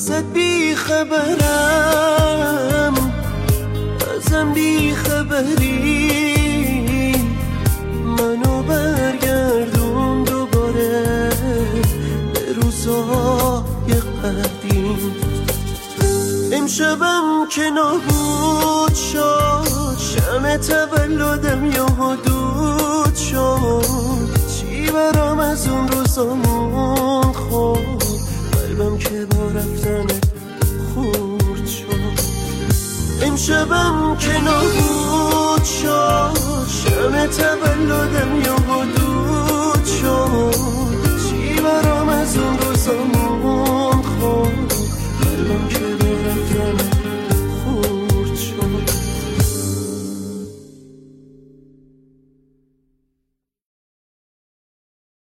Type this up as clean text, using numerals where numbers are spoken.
ازت بی خبرم، ازم بی خبری، منو برگردون دوباره به روزای قدیم. امشبم که نابود شد، شمع تولدم یهو دود شد، چی برام از اون روزامون خورد، قلبم که با رفتن خورد شد. امشبم که نابود شد، شمع تولدم یهو